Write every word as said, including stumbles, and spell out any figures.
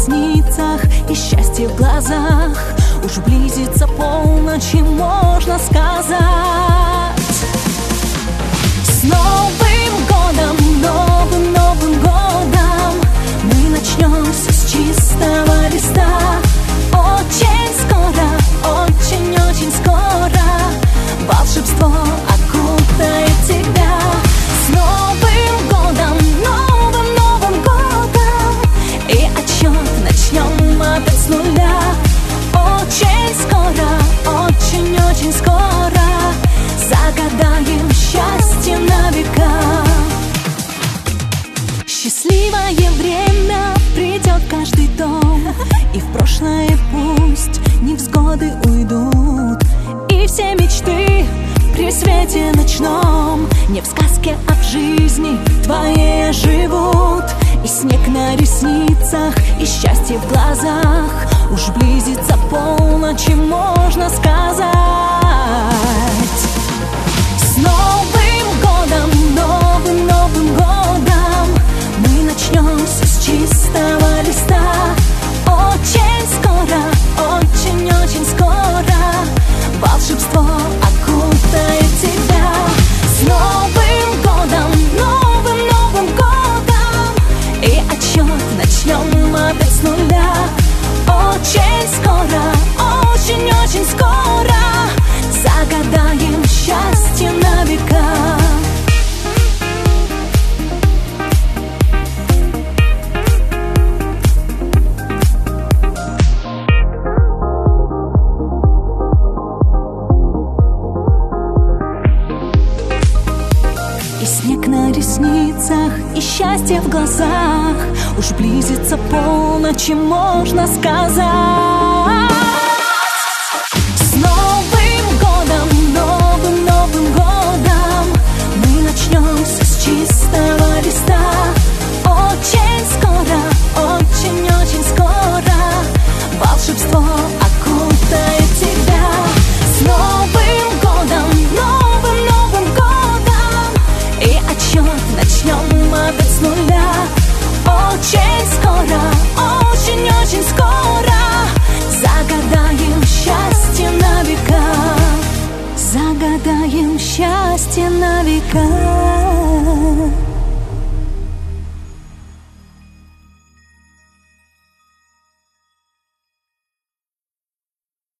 ресницах и счастье в глазах. Уж близится полночь, и можно сказать: с Новым годом, новым, новым годом! Мы начнем все с чистого листа. Очень скоро, очень-очень скоро волшебство окутает тебя. С Новым годом, новым, новым годом! И отсчет начнем опять с нуля. Очень скоро, очень-очень скоро загадаем счастье на века. Счастливое время придет в каждый дом, и в прошлое пусть невзгоды уйдут, и все мечты при свете ночном не в сказке, а в жизни твоей живут. И снег на ресницах, и счастье в глазах. Уж близится полночь, и можно сказать: с Новым годом, новым, новым годом! Мы начнем все с чистого листа. Очень скоро, очень-очень скоро волшебство окутает тебя. С Новым годом, новым, новым годом! И отсчет начнем опять с нуля. Очень скоро, очень-очень скоро загадаем счастье на века. И снег на ресницах, и счастье в глазах. Уж близится полночь, и можно сказать: с Новым годом, новым, новым годом! Мы начнем все с чистого листа. Очень скоро, очень-очень скоро волшебство окутает тебя. С Новым годом, новым, новым годом! И отсчет начнем опять с нуля. Очень скоро, очень-очень скоро загадаем счастье на века. Загадаем счастье на века.